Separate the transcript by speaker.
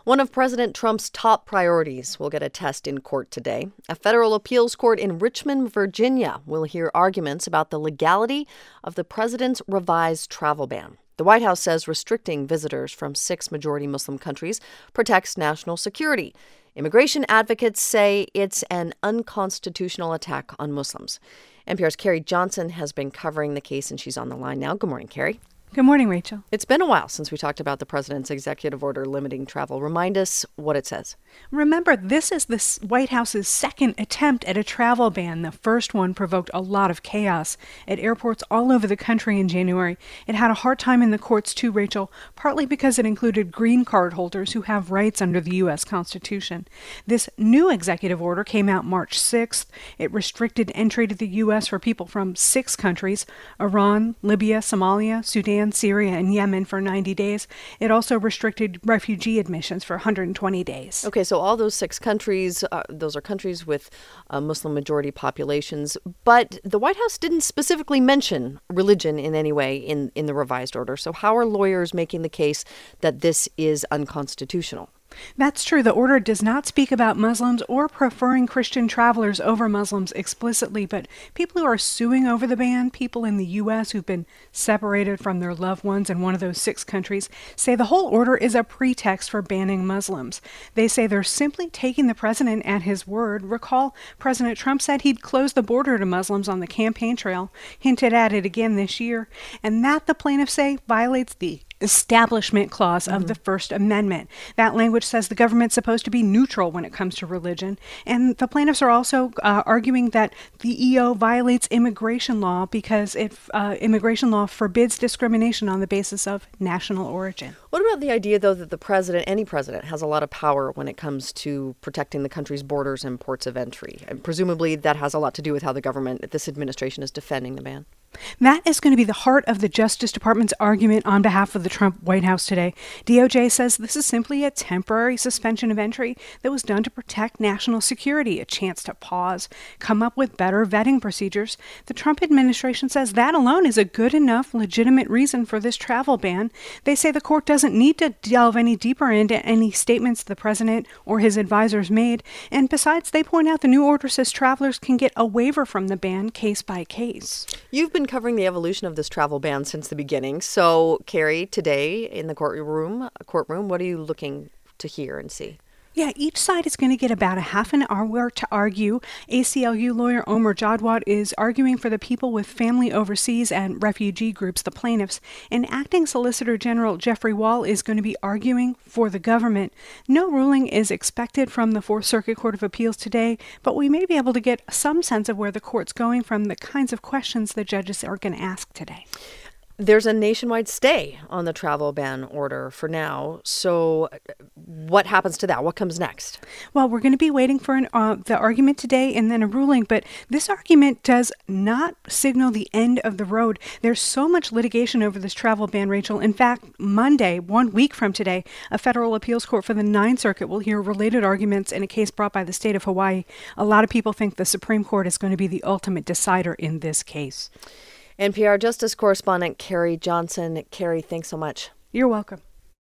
Speaker 1: One of President Trump's top priorities will get a test in court today. A federal appeals court in Richmond, Virginia, will hear arguments about the legality of the president's revised travel ban. The White House says restricting visitors from 6 majority Muslim countries protects national security. Immigration advocates say it's an unconstitutional attack on Muslims. NPR's Carrie Johnson has been covering the case, and she's on the line now. Good morning, Carrie.
Speaker 2: Good morning, Rachel.
Speaker 1: It's been a while since we talked about the president's executive order limiting travel. Remind us what it says.
Speaker 2: Remember, this is the White House's second attempt at a travel ban. The first one provoked a lot of chaos at airports all over the country in January. It had a hard time in the courts too, Rachel, partly because it included green card holders who have rights under the U.S. Constitution. This new executive order came out March 6th. It restricted entry to the U.S. for people from 6 countries: Iran, Libya, Somalia, Sudan, Syria, and Yemen for 90 days. It also restricted refugee admissions for 120 days.
Speaker 1: Okay, so all those 6 countries, those are countries with Muslim majority populations. But the White House didn't specifically mention religion in any way in the revised order. So how are lawyers making the case that this is unconstitutional?
Speaker 2: That's true. The order does not speak about Muslims or preferring Christian travelers over Muslims explicitly, but people who are suing over the ban, people in the U.S. who've been separated from their loved ones in one of those 6 countries, say the whole order is a pretext for banning Muslims. They say they're simply taking the president at his word. Recall, President Trump said he'd close the border to Muslims on the campaign trail, hinted at it again this year, and that, the plaintiffs say, violates the Establishment Clause of the First Amendment. That language says the government's supposed to be neutral when it comes to religion. And the plaintiffs are also arguing that the EO violates immigration law because immigration law forbids discrimination on the basis of national origin.
Speaker 1: What about the idea, though, that the president, any president, has a lot of power when it comes to protecting the country's borders and ports of entry? And presumably that has a lot to do with how the government, this administration, is defending the ban.
Speaker 2: That is going to be the heart of the Justice Department's argument on behalf of the Trump White House today. DOJ says this is simply a temporary suspension of entry that was done to protect national security, a chance to pause, come up with better vetting procedures. The Trump administration says that alone is a good enough, legitimate reason for this travel ban. They say the court doesn't need to delve any deeper into any statements the president or his advisors made. And besides, they point out the new order says travelers can get a waiver from the ban case by case.
Speaker 1: You've been covering the evolution of this travel ban since the beginning. So, Carrie, today in the courtroom, what are you looking to hear and see?
Speaker 2: Yeah, each side is going to get about a half an hour to argue. ACLU lawyer Omer Jadwat is arguing for the people with family overseas and refugee groups, the plaintiffs. And Acting Solicitor General Jeffrey Wall is going to be arguing for the government. No ruling is expected from the Fourth Circuit Court of Appeals today, but we may be able to get some sense of where the court's going from the kinds of questions the judges are going to ask today.
Speaker 1: There's a nationwide stay on the travel ban order for now. So what happens to that? What comes next?
Speaker 2: Well, we're going to be waiting for the argument today and then a ruling. But this argument does not signal the end of the road. There's so much litigation over this travel ban, Rachel. In fact, Monday, 1 week from today, a federal appeals court for the Ninth Circuit will hear related arguments in a case brought by the state of Hawaii. A lot of people think the Supreme Court is going to be the ultimate decider in this case.
Speaker 1: NPR Justice Correspondent Carrie Johnson. Carrie, thanks so much.
Speaker 2: You're welcome.